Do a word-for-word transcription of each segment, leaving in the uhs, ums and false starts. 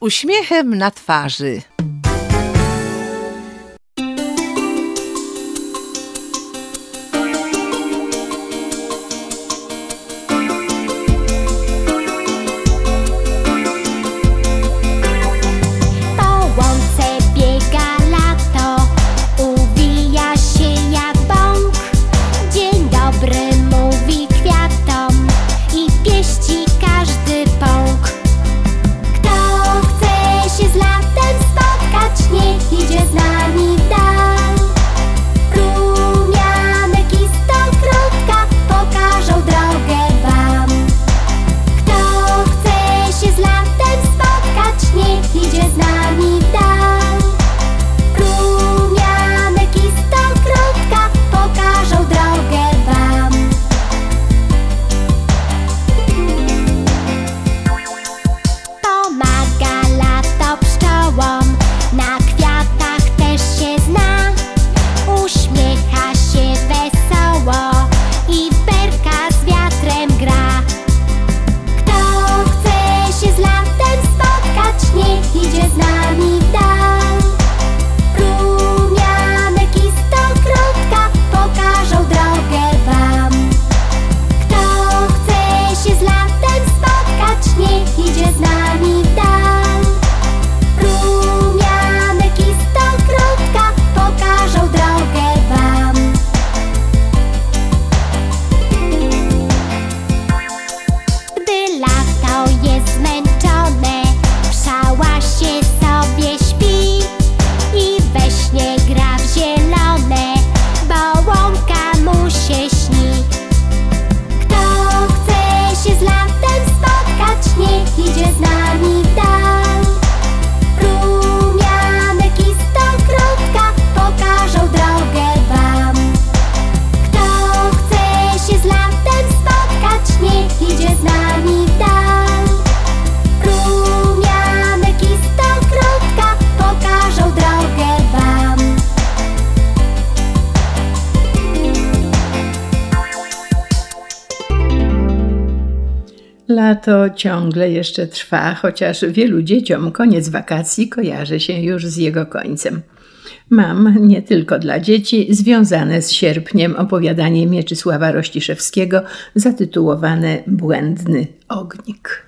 uśmiechem na twarzy. Lato ciągle jeszcze trwa, chociaż wielu dzieciom koniec wakacji kojarzy się już z jego końcem. Mam nie tylko dla dzieci związane z sierpniem opowiadanie Mieczysława Rościszewskiego zatytułowane Błędny ognik.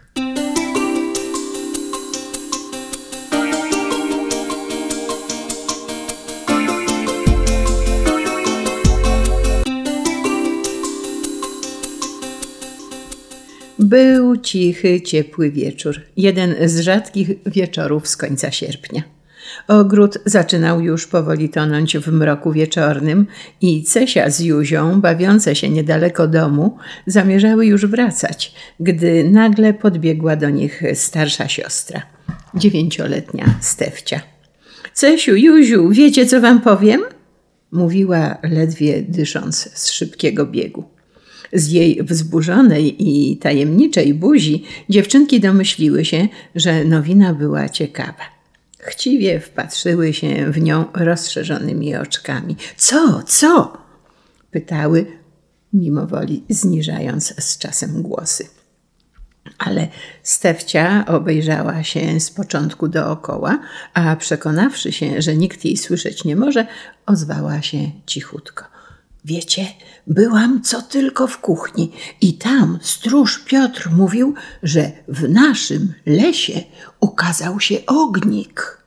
Był cichy, ciepły wieczór, jeden z rzadkich wieczorów z końca sierpnia. Ogród zaczynał już powoli tonąć w mroku wieczornym i Cesia z Juzią, bawiące się niedaleko domu, zamierzały już wracać, gdy nagle podbiegła do nich starsza siostra, dziewięcioletnia Stefcia. Cesiu, Juziu, wiecie, co wam powiem? Mówiła ledwie dysząc z szybkiego biegu. Z jej wzburzonej i tajemniczej buzi dziewczynki domyśliły się, że nowina była ciekawa. Chciwie wpatrzyły się w nią rozszerzonymi oczkami. Co, co? Pytały, mimowoli zniżając z czasem głosy. Ale Stefcia obejrzała się z początku dookoła, a przekonawszy się, że nikt jej słyszeć nie może, ozwała się cichutko. Wiecie, byłam co tylko w kuchni i tam stróż Piotr mówił, że w naszym lesie ukazał się ognik.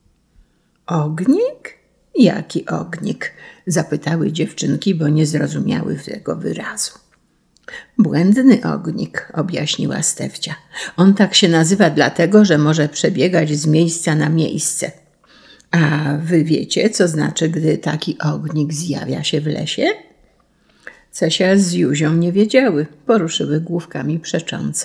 Ognik? Jaki ognik? Zapytały dziewczynki, bo nie zrozumiały tego wyrazu. Błędny ognik, objaśniła Stefcia. On tak się nazywa dlatego, że może przebiegać z miejsca na miejsce. A wy wiecie, co znaczy, gdy taki ognik zjawia się w lesie? Cesia z Juzią nie wiedziały, poruszyły główkami przecząco.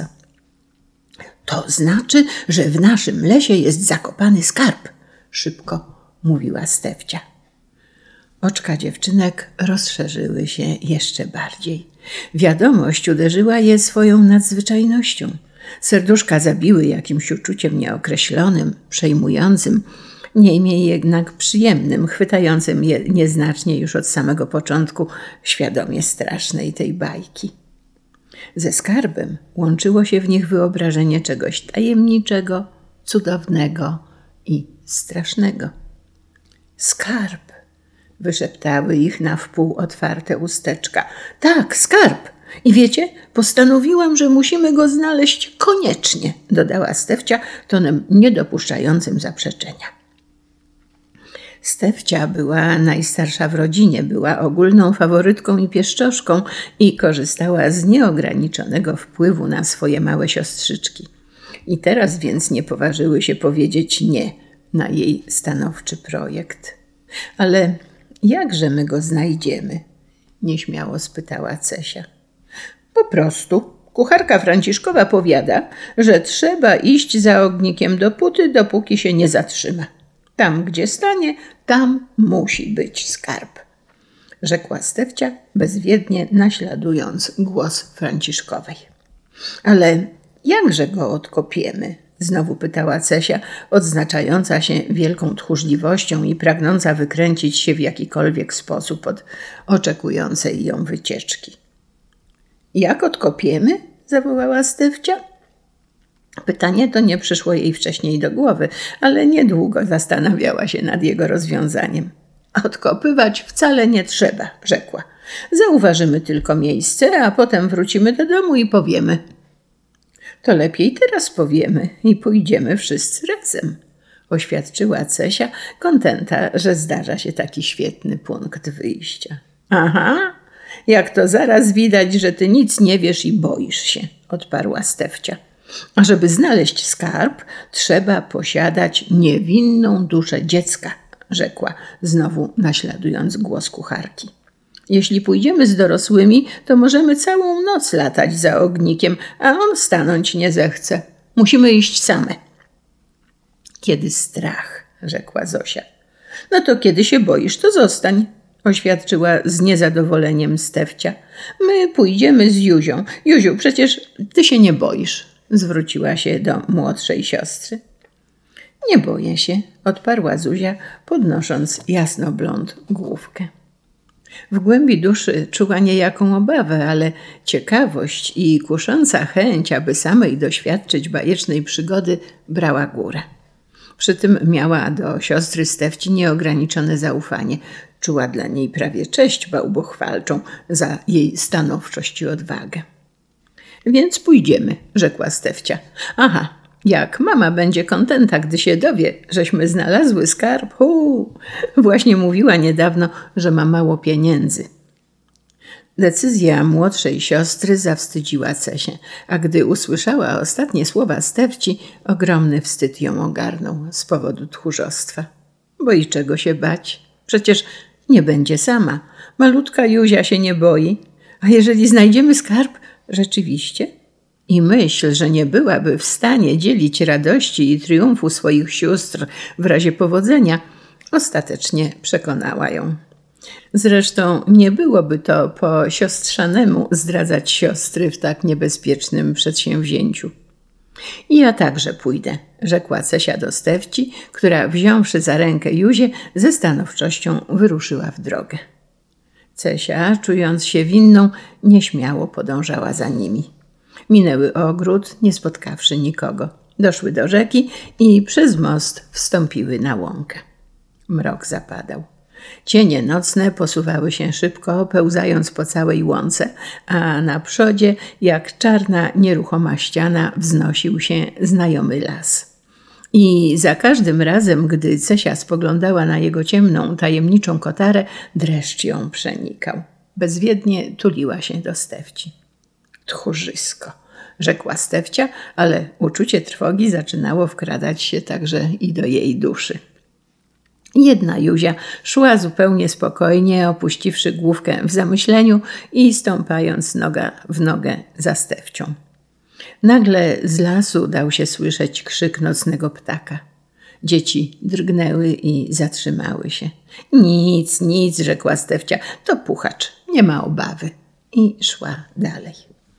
To znaczy, że w naszym lesie jest zakopany skarb, szybko mówiła Stefcia. Oczka dziewczynek rozszerzyły się jeszcze bardziej. Wiadomość uderzyła je swoją nadzwyczajnością. Serduszka zabiły jakimś uczuciem nieokreślonym, przejmującym, niemniej jednak przyjemnym, chwytającym je nieznacznie już od samego początku świadomie strasznej tej bajki. Ze skarbem łączyło się w nich wyobrażenie czegoś tajemniczego, cudownego i strasznego. Skarb! Wyszeptały ich na wpół otwarte usteczka. Tak, skarb! I wiecie, postanowiłam, że musimy go znaleźć koniecznie, dodała Stefcia tonem niedopuszczającym zaprzeczenia. Stefcia była najstarsza w rodzinie, była ogólną faworytką i pieszczoszką i korzystała z nieograniczonego wpływu na swoje małe siostrzyczki. I teraz więc nie poważyły się powiedzieć nie na jej stanowczy projekt. Ale jakże my go znajdziemy? Nieśmiało spytała Cesia. Po prostu kucharka Franciszkowa powiada, że trzeba iść za ognikiem do puty, dopóki się nie zatrzyma. Tam, gdzie stanie, tam musi być skarb, rzekła Stefcia, bezwiednie naśladując głos Franciszkowej. Ale jakże go odkopiemy? Znowu pytała Cesia, odznaczająca się wielką tchórzliwością i pragnąca wykręcić się w jakikolwiek sposób od oczekującej ją wycieczki. Jak odkopiemy? Zawołała Stefcia. Pytanie to nie przyszło jej wcześniej do głowy, ale niedługo zastanawiała się nad jego rozwiązaniem. Odkopywać wcale nie trzeba, rzekła. Zauważymy tylko miejsce, a potem wrócimy do domu i powiemy. To lepiej teraz powiemy i pójdziemy wszyscy razem, oświadczyła Cesia, kontenta, że zdarza się taki świetny punkt wyjścia. Aha, jak to zaraz widać, że ty nic nie wiesz i boisz się, odparła Stefcia. A żeby znaleźć skarb, trzeba posiadać niewinną duszę dziecka, rzekła, znowu naśladując głos kucharki. Jeśli pójdziemy z dorosłymi, to możemy całą noc latać za ognikiem, a on stanąć nie zechce. Musimy iść same. Kiedy strach, rzekła Zosia. No to kiedy się boisz, to zostań, oświadczyła z niezadowoleniem Stefcia. My pójdziemy z Juzią. Juziu, przecież ty się nie boisz, zwróciła się do młodszej siostry. Nie boję się, odparła Zuzia, podnosząc jasnoblond główkę. W głębi duszy czuła niejaką obawę, ale ciekawość i kusząca chęć, aby samej doświadczyć bajecznej przygody, brała górę. Przy tym miała do siostry Stefci nieograniczone zaufanie. Czuła dla niej prawie cześć bałwochwalczą za jej stanowczość i odwagę. Więc pójdziemy, rzekła Stefcia. Aha, jak mama będzie kontenta, gdy się dowie, żeśmy znalazły skarb. Hu, właśnie mówiła niedawno, że ma mało pieniędzy. Decyzja młodszej siostry zawstydziła Cesię, a gdy usłyszała ostatnie słowa Stefci, ogromny wstyd ją ogarnął z powodu tchórzostwa. Bo i czego się bać? Przecież nie będzie sama. Malutka Juzia się nie boi. A jeżeli znajdziemy skarb, rzeczywiście? I myśl, że nie byłaby w stanie dzielić radości i triumfu swoich sióstr w razie powodzenia, ostatecznie przekonała ją. Zresztą nie byłoby to po siostrzanemu zdradzać siostry w tak niebezpiecznym przedsięwzięciu. I ja także pójdę, rzekła Cesia do Stefci, która wziąwszy za rękę Juzię, ze stanowczością wyruszyła w drogę. Cesia, czując się winną, nieśmiało podążała za nimi. Minęły ogród, nie spotkawszy nikogo. Doszły do rzeki i przez most wstąpiły na łąkę. Mrok zapadał. Cienie nocne posuwały się szybko, pełzając po całej łące, a na przodzie, jak czarna, nieruchoma ściana, wznosił się znajomy las. I za każdym razem, gdy Cesia spoglądała na jego ciemną, tajemniczą kotarę, dreszcz ją przenikał. Bezwiednie tuliła się do Stefci. Tchórzysko, rzekła Stefcia, ale uczucie trwogi zaczynało wkradać się także i do jej duszy. Jedna Juzia szła zupełnie spokojnie, opuściwszy główkę w zamyśleniu i stąpając noga w nogę za Stefcią. Nagle z lasu dał się słyszeć krzyk nocnego ptaka. Dzieci drgnęły i zatrzymały się. Nic, nic, rzekła Stefcia, to puchacz, nie ma obawy. I szła dalej.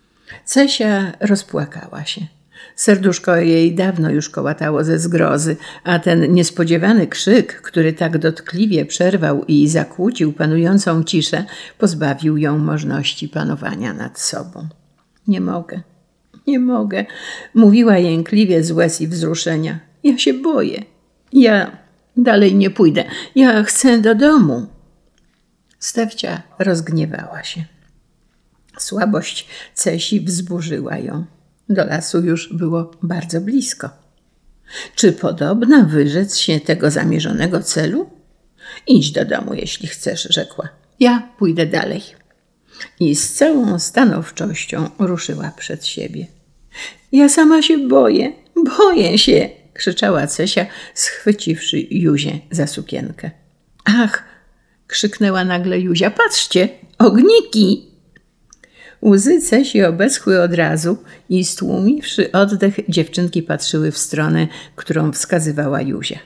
Cesia rozpłakała się. Serduszko jej dawno już kołatało ze zgrozy, a ten niespodziewany krzyk, który tak dotkliwie przerwał i zakłócił panującą ciszę, pozbawił ją możliwości panowania nad sobą. Nie mogę, nie mogę, mówiła jękliwie z łez i wzruszenia. Ja się boję. Ja dalej nie pójdę. Ja chcę do domu. Stefcia rozgniewała się. Słabość Cesi wzburzyła ją. Do lasu już było bardzo blisko. Czy podobna wyrzec się tego zamierzonego celu? Idź do domu, jeśli chcesz, rzekła. Ja pójdę dalej. I z całą stanowczością ruszyła przed siebie. Ja sama się boję, boję się, krzyczała Cesia, schwyciwszy Juzię za sukienkę. Ach, krzyknęła nagle Juzia, patrzcie, ogniki! Łzy Cesi obeschły od razu i stłumiwszy oddech, dziewczynki patrzyły w stronę, którą wskazywała Juzia.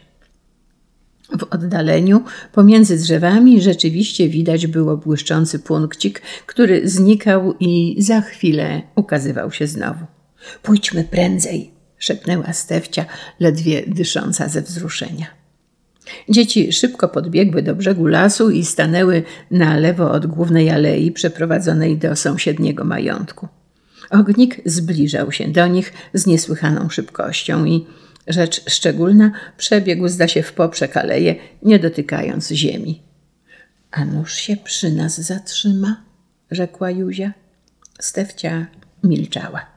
W oddaleniu, pomiędzy drzewami, rzeczywiście widać było błyszczący punkcik, który znikał i za chwilę ukazywał się znowu. Pójdźmy prędzej, szepnęła Stefcia, ledwie dysząca ze wzruszenia. Dzieci szybko podbiegły do brzegu lasu i stanęły na lewo od głównej alei przeprowadzonej do sąsiedniego majątku. Ognik zbliżał się do nich z niesłychaną szybkością i, rzecz szczególna, przebiegł zda się w poprzek aleje, nie dotykając ziemi. A nuż się przy nas zatrzyma, rzekła Juzia. Stefcia milczała.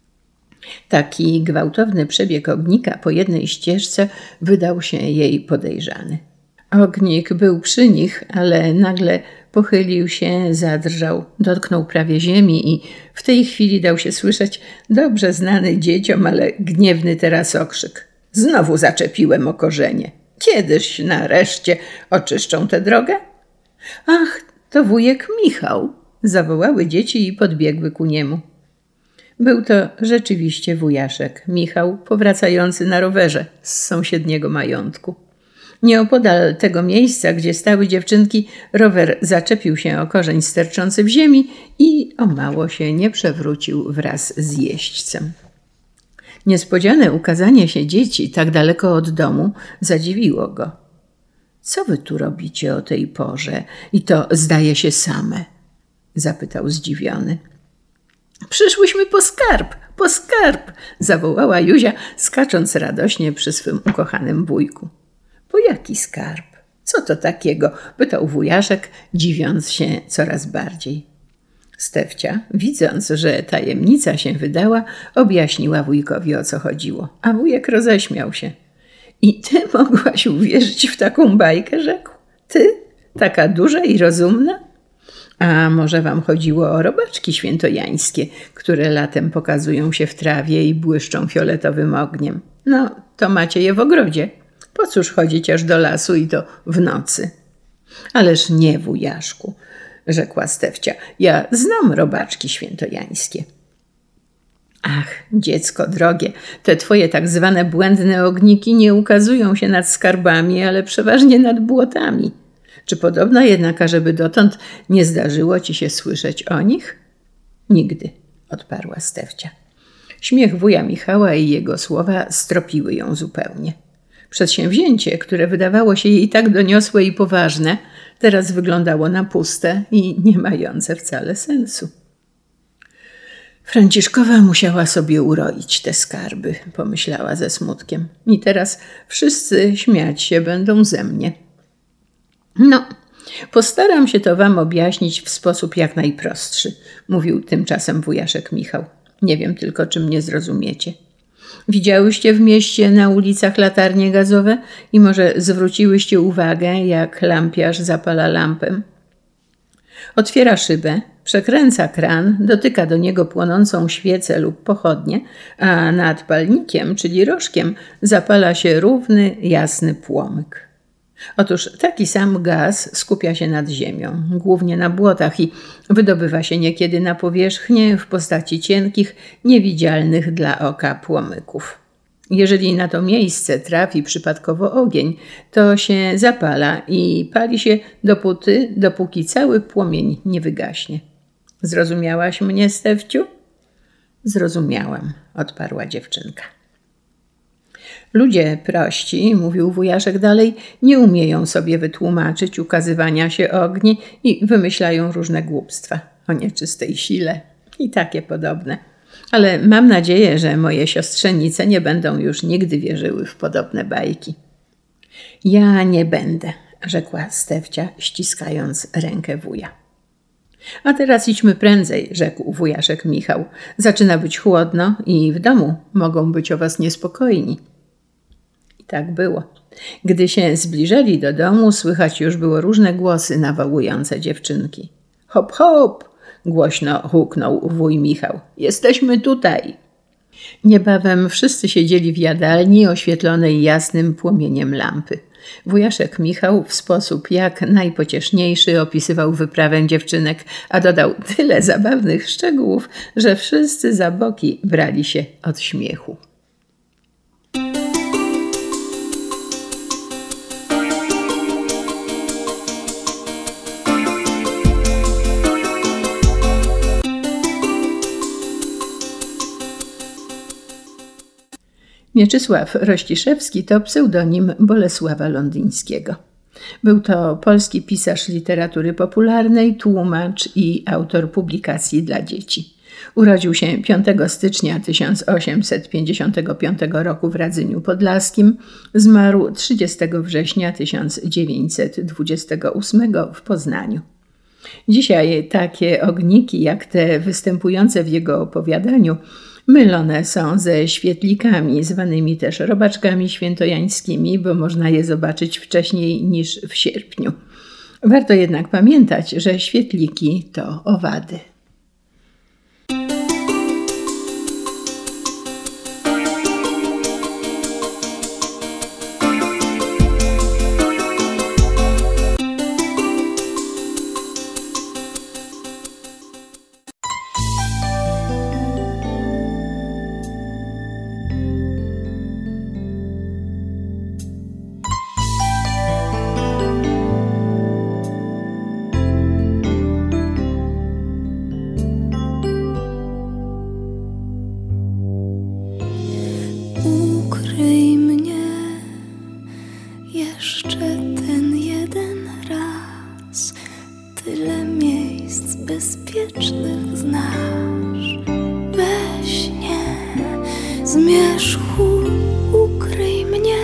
Taki gwałtowny przebieg ognika po jednej ścieżce wydał się jej podejrzany. Ognik był przy nich, ale nagle pochylił się, zadrżał, dotknął prawie ziemi i w tej chwili dał się słyszeć dobrze znany dzieciom, ale gniewny teraz okrzyk. Znowu zaczepiłem o korzenie. Kiedyś nareszcie oczyszczą tę drogę? Ach, to wujek Michał, zawołały dzieci i podbiegły ku niemu. Był to rzeczywiście wujaszek Michał, powracający na rowerze z sąsiedniego majątku. Nieopodal tego miejsca, gdzie stały dziewczynki, rower zaczepił się o korzeń sterczący w ziemi i o mało się nie przewrócił wraz z jeźdźcem. Niespodziane ukazanie się dzieci tak daleko od domu zadziwiło go. Co wy tu robicie o tej porze i to zdaje się same? Zapytał zdziwiony. Przyszłyśmy po skarb, po skarb, zawołała Juzia, skacząc radośnie przy swym ukochanym wujku. Po jaki skarb? Co to takiego? Pytał wujaszek, dziwiąc się coraz bardziej. Stefcia, widząc, że tajemnica się wydała, objaśniła wujkowi, o co chodziło, a wujek roześmiał się. I ty mogłaś uwierzyć w taką bajkę, rzekł. Ty, taka duża i rozumna? A może wam chodziło o robaczki świętojańskie, które latem pokazują się w trawie i błyszczą fioletowym ogniem? No, to macie je w ogrodzie. Po cóż chodzić aż do lasu i to w nocy? Ależ nie, wujaszku, rzekła Stefcia. Ja znam robaczki świętojańskie. Ach, dziecko drogie, te twoje tak zwane błędne ogniki nie ukazują się nad skarbami, ale przeważnie nad błotami. Czy podobno jednak, ażeby dotąd nie zdarzyło ci się słyszeć o nich? Nigdy, odparła Stefcia. Śmiech wuja Michała i jego słowa stropiły ją zupełnie. Przedsięwzięcie, które wydawało się jej tak doniosłe i poważne, teraz wyglądało na puste i nie mające wcale sensu. Franciszkowa musiała sobie uroić te skarby, pomyślała ze smutkiem. I teraz wszyscy śmiać się będą ze mnie. No, postaram się to wam objaśnić w sposób jak najprostszy, mówił tymczasem wujaszek Michał. Nie wiem tylko, czy mnie zrozumiecie. Widziałyście w mieście na ulicach latarnie gazowe i może zwróciłyście uwagę, jak lampiarz zapala lampę? Otwiera szybę, przekręca kran, dotyka do niego płonącą świecę lub pochodnię, a nad palnikiem, czyli rożkiem, zapala się równy, jasny płomyk. Otóż taki sam gaz skupia się nad ziemią, głównie na błotach i wydobywa się niekiedy na powierzchnię w postaci cienkich, niewidzialnych dla oka płomyków. Jeżeli na to miejsce trafi przypadkowo ogień, to się zapala i pali się dopóty, dopóki cały płomień nie wygaśnie. Zrozumiałaś mnie, Stefciu? Zrozumiałam, odparła dziewczynka. Ludzie prości, mówił wujaszek dalej, nie umieją sobie wytłumaczyć ukazywania się ogni i wymyślają różne głupstwa o nieczystej sile i takie podobne. Ale mam nadzieję, że moje siostrzenice nie będą już nigdy wierzyły w podobne bajki. Ja nie będę, rzekła Stefcia, ściskając rękę wuja. A teraz idźmy prędzej, rzekł wujaszek Michał. Zaczyna być chłodno i w domu mogą być o was niespokojni. I tak było. Gdy się zbliżali do domu, słychać już było różne głosy nawołujące dziewczynki. Hop, hop! Głośno huknął wuj Michał. Jesteśmy tutaj! Niebawem wszyscy siedzieli w jadalni oświetlonej jasnym płomieniem lampy. Wujaszek Michał w sposób jak najpocieszniejszy opisywał wyprawę dziewczynek, a dodał tyle zabawnych szczegółów, że wszyscy za boki brali się od śmiechu. Mieczysław Rościszewski to pseudonim Bolesława Londyńskiego. Był to polski pisarz literatury popularnej, tłumacz i autor publikacji dla dzieci. Urodził się piątego stycznia tysiąc osiemset pięćdziesiątego piątego roku w Radzyniu Podlaskim, zmarł trzydziestego września tysiąc dziewięćset dwudziestego ósmego w Poznaniu. Dzisiaj takie ogniki jak te występujące w jego opowiadaniu mylone są ze świetlikami, zwanymi też robaczkami świętojańskimi, bo można je zobaczyć wcześniej niż w sierpniu. Warto jednak pamiętać, że świetliki to owady. Ukryj mnie jeszcze ten jeden raz, tyle miejsc bezpiecznych znasz. We śnie zmierzchu ukryj mnie,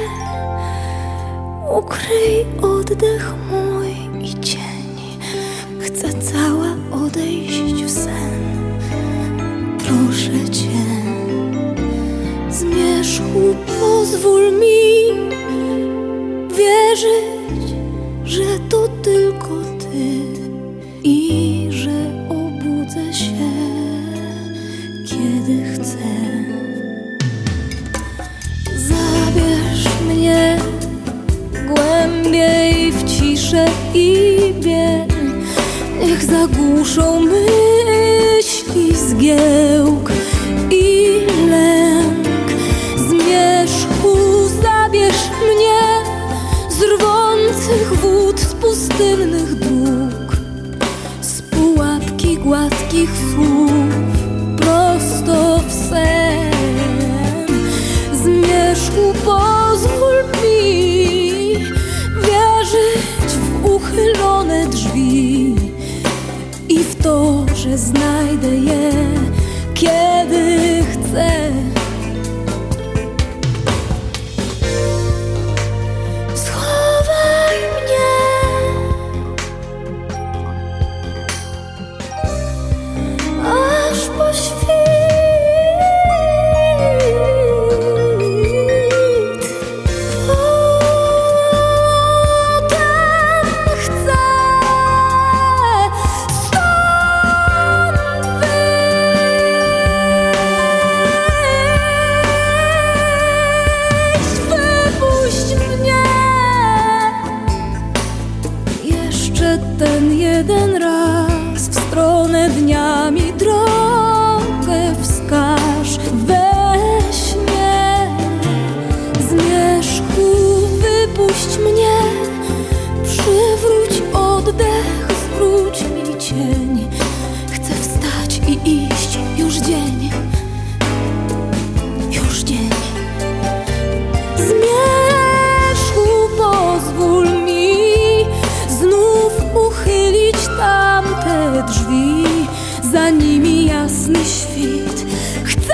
ukryj oddech mój i cień. Chcę cała odejść w sen, proszę cię. Zmierzchu pozwól mi wierzyć, że to tylko ty i że obudzę się, kiedy chcę. Zabierz mnie głębiej w ciszę i biel, niech zagłuszą myśli zgiełk i lęk. Zmierzchu zabierz mnie z rwących wód, z pustynnych dróg, z pułapki gładkich słów, prosto w sen. Zmierzchu pozwól mi wierzyć w uchylone drzwi i w to, że znajdę je, kiedy chcę. Ten jeden raz w stronę dnia mi drogę wskaż. We śnie zmierzchu wypuść mnie, przywróć oddech, zwróć mi cień. Chcę wstać i iść, już dzień, już dzień. Zmierzchu pozwól mi znów uchylić tamte drzwi, za nimi jasny świt. Chcę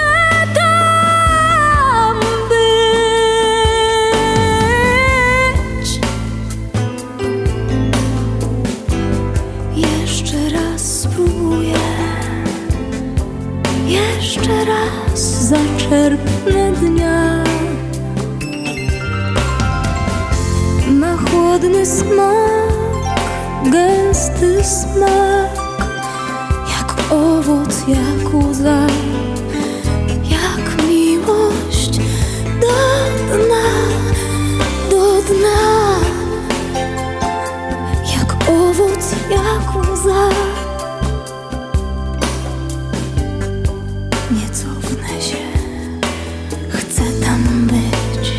jeszcze raz zaczerpnę dnia. Ma chłodny smak, gęsty smak, jak owoc, jak łza, jak miłość do dna, do dna, jak owoc, jak łza. Nie cofnę się, chcę tam być.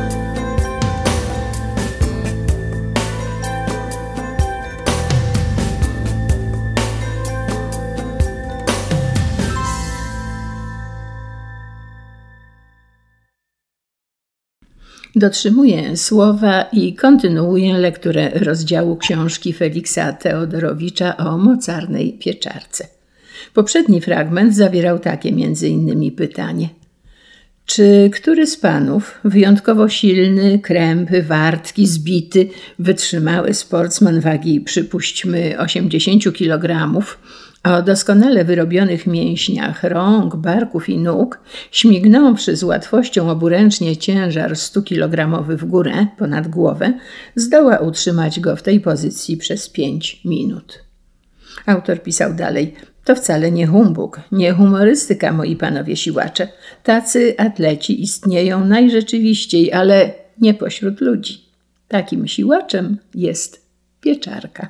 Dotrzymuję słowa i kontynuuję lekturę rozdziału książki Feliksa Teodorowicza o mocarnej pieczarce. Poprzedni fragment zawierał takie między innymi pytanie. Czy który z panów, wyjątkowo silny, krępy, wartki, zbity, wytrzymały sportsman wagi przypuśćmy osiemdziesiąt kilogramów, o doskonale wyrobionych mięśniach rąk, barków i nóg, śmignąwszy z łatwością oburęcznie ciężar stukilogramowy w górę, ponad głowę, zdoła utrzymać go w tej pozycji przez pięć minut. Autor pisał dalej. To wcale nie humbug, nie humorystyka, moi panowie siłacze. Tacy atleci istnieją najrzeczywiściej, ale nie pośród ludzi. Takim siłaczem jest pieczarka.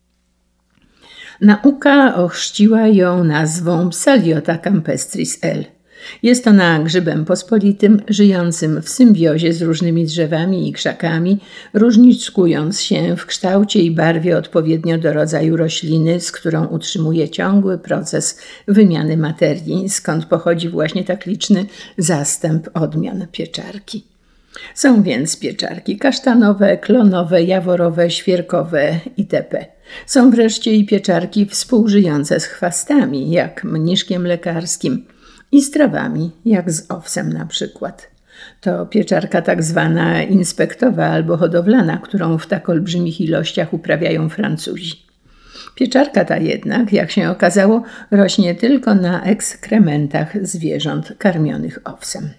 Nauka ochrzciła ją nazwą Psaliota campestris L. Jest ona grzybem pospolitym, żyjącym w symbiozie z różnymi drzewami i krzakami, różnicując się w kształcie i barwie odpowiednio do rodzaju rośliny, z którą utrzymuje ciągły proces wymiany materii, skąd pochodzi właśnie tak liczny zastęp odmian pieczarki. Są więc pieczarki kasztanowe, klonowe, jaworowe, świerkowe itp. Są wreszcie i pieczarki współżyjące z chwastami, jak mniszkiem lekarskim, i z trawami, jak z owsem na przykład. To pieczarka tak zwana inspektowa albo hodowlana, którą w tak olbrzymich ilościach uprawiają Francuzi. Pieczarka ta jednak, jak się okazało, rośnie tylko na ekskrementach zwierząt karmionych owsem.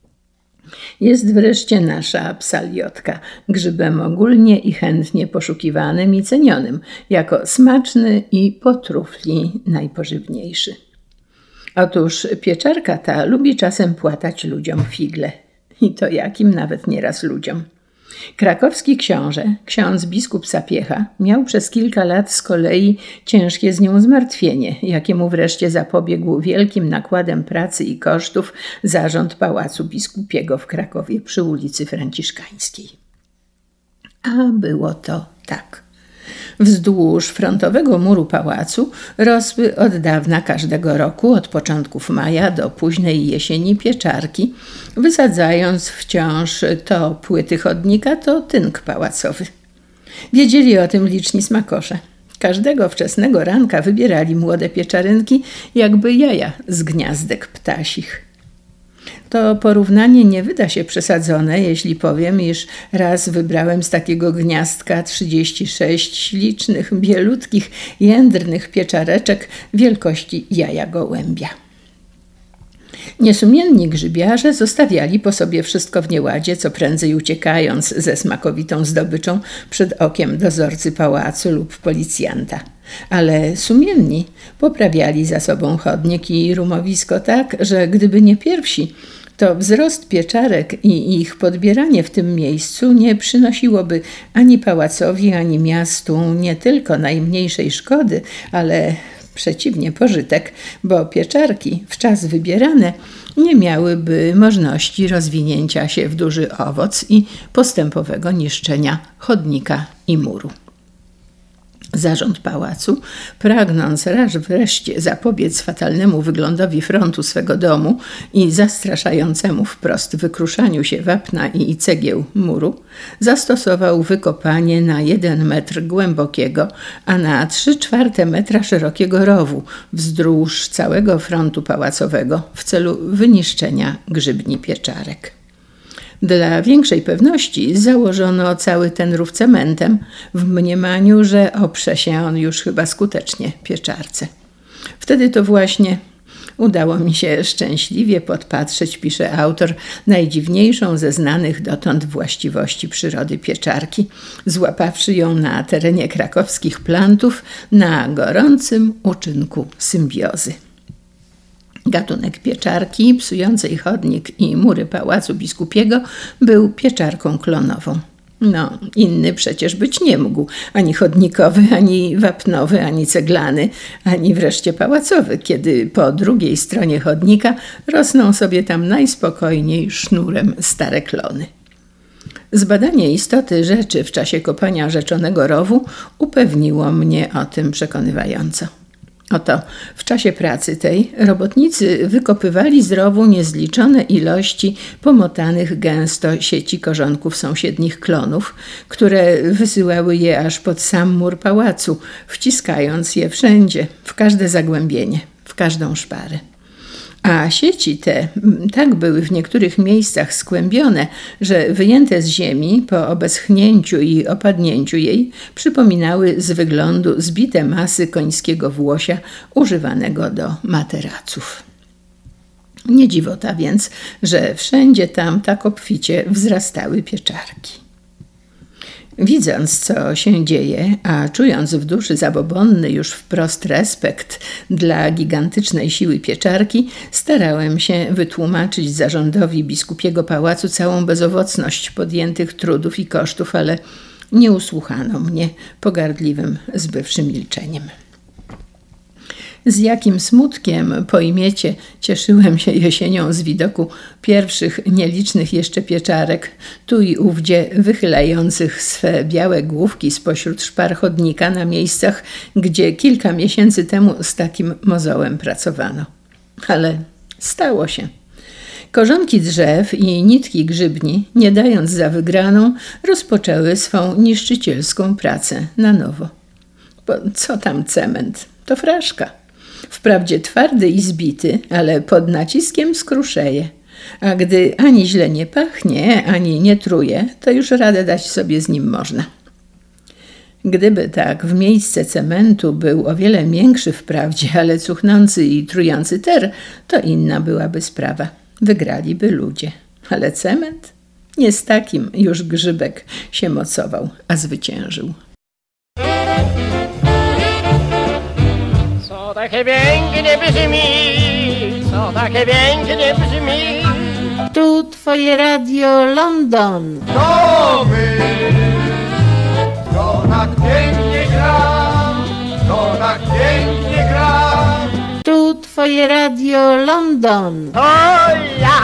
Jest wreszcie nasza psaliotka, grzybem ogólnie i chętnie poszukiwanym i cenionym, jako smaczny i po trufli najpożywniejszy. Otóż pieczarka ta lubi czasem płatać ludziom figle. I to jakim nawet nieraz ludziom. Krakowski książę, ksiądz biskup Sapiecha, miał przez kilka lat z kolei ciężkie z nią zmartwienie, jakiemu wreszcie zapobiegł wielkim nakładem pracy i kosztów zarząd Pałacu Biskupiego w Krakowie przy ulicy Franciszkańskiej. A było to tak. Wzdłuż frontowego muru pałacu rosły od dawna każdego roku, od początków maja do późnej jesieni pieczarki, wysadzając wciąż to płyty chodnika, to tynk pałacowy. Wiedzieli o tym liczni smakosze. Każdego wczesnego ranka wybierali młode pieczarynki, jakby jaja z gniazdek ptasich. To porównanie nie wyda się przesadzone, jeśli powiem, iż raz wybrałem z takiego gniazdka trzydzieści sześć ślicznych, bielutkich, jędrnych pieczareczek wielkości jaja gołębia. Niesumienni grzybiarze zostawiali po sobie wszystko w nieładzie, co prędzej uciekając ze smakowitą zdobyczą przed okiem dozorcy pałacu lub policjanta. Ale sumienni poprawiali za sobą chodnik i rumowisko tak, że gdyby nie pierwsi, to wzrost pieczarek i ich podbieranie w tym miejscu nie przynosiłoby ani pałacowi, ani miastu nie tylko najmniejszej szkody, ale przeciwnie pożytek, bo pieczarki w czas wybierane nie miałyby możliwości rozwinięcia się w duży owoc i postępowego niszczenia chodnika i muru. Zarząd pałacu, pragnąc raz wreszcie zapobiec fatalnemu wyglądowi frontu swego domu i zastraszającemu wprost wykruszaniu się wapna i cegieł muru, zastosował wykopanie na jeden metr głębokiego, a na trzy czwarte metra szerokiego rowu wzdłuż całego frontu pałacowego w celu wyniszczenia grzybni pieczarek. Dla większej pewności założono cały ten rów cementem w mniemaniu, że oprze się on już chyba skutecznie pieczarce. Wtedy to właśnie Udało mi się szczęśliwie podpatrzeć, pisze autor, najdziwniejszą ze znanych dotąd właściwości przyrody pieczarki, złapawszy ją na terenie krakowskich plantów na gorącym uczynku symbiozy. Gatunek pieczarki, psującej chodnik i mury Pałacu Biskupiego, był pieczarką klonową. No, inny przecież być nie mógł, ani chodnikowy, ani wapnowy, ani ceglany, ani wreszcie pałacowy, kiedy po drugiej stronie chodnika rosną sobie tam najspokojniej sznurem stare klony. Zbadanie istoty rzeczy w czasie kopania rzeczonego rowu upewniło mnie o tym przekonywająco. Oto w czasie pracy tej robotnicy wykopywali z rowu niezliczone ilości pomotanych gęsto sieci korzonków sąsiednich klonów, które wysyłały je aż pod sam mur pałacu, wciskając je wszędzie, w każde zagłębienie, w każdą szparę. A sieci te tak były w niektórych miejscach skłębione, że wyjęte z ziemi po obeschnięciu i opadnięciu jej przypominały z wyglądu zbite masy końskiego włosia używanego do materaców. Nie dziwota więc, że wszędzie tam tak obficie wzrastały pieczarki. Widząc, co się dzieje, a czując w duszy zabobonny już wprost respekt dla gigantycznej siły pieczarki, starałem się wytłumaczyć zarządowi biskupiego pałacu całą bezowocność podjętych trudów i kosztów, ale nie usłuchano mnie pogardliwym, zbywszym milczeniem. Z jakim smutkiem, pojmiecie, cieszyłem się jesienią z widoku pierwszych nielicznych jeszcze pieczarek, tu i ówdzie wychylających swe białe główki spośród szpar chodnika na miejscach, gdzie kilka miesięcy temu z takim mozołem pracowano. Ale stało się. Korzonki drzew i nitki grzybni, nie dając za wygraną, rozpoczęły swą niszczycielską pracę na nowo. Bo co tam cement? To fraszka. Wprawdzie twardy i zbity, ale pod naciskiem skruszeje. A gdy ani źle nie pachnie, ani nie truje, to już radę dać sobie z nim można. Gdyby tak w miejsce cementu był o wiele miększy wprawdzie, ale cuchnący i trujący ter, to inna byłaby sprawa. Wygraliby ludzie. Ale cement? Nie z takim już Grzybek się mocował, a zwyciężył. Co takie pięknie brzmi, co takie pięknie brzmi. Tu twoje radio London. To my, to tak pięknie gra, to tak pięknie gra. Tu twoje radio London. To ja.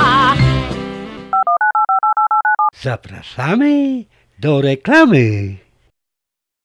Zapraszamy do reklamy.